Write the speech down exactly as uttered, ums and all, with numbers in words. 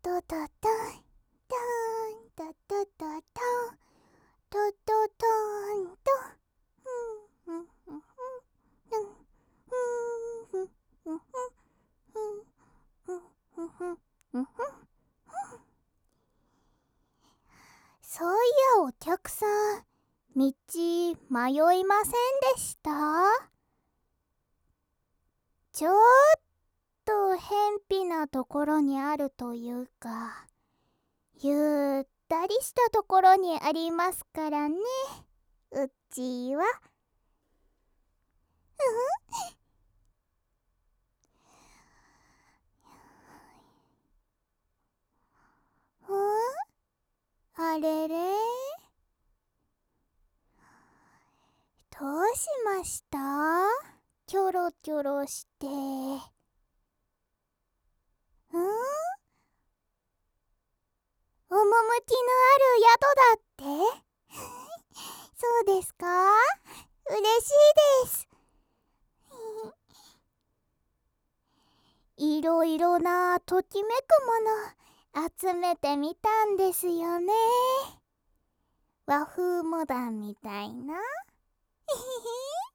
トトトントントトトトントトトントンふんふんふんふんふんふんふんふんふんふんふんふん。そういやお客さん、道迷いませんでした？ちょっと偏僻なところにあるというか、ゆったりしたところにありますからね、うちは。ふん？あれれ？どうしました？キョロキョロして。ん？趣のある宿だって？そうですか？嬉しいです。いろいろなときめくもの集めてみたんですよね。和風モダンみたいな。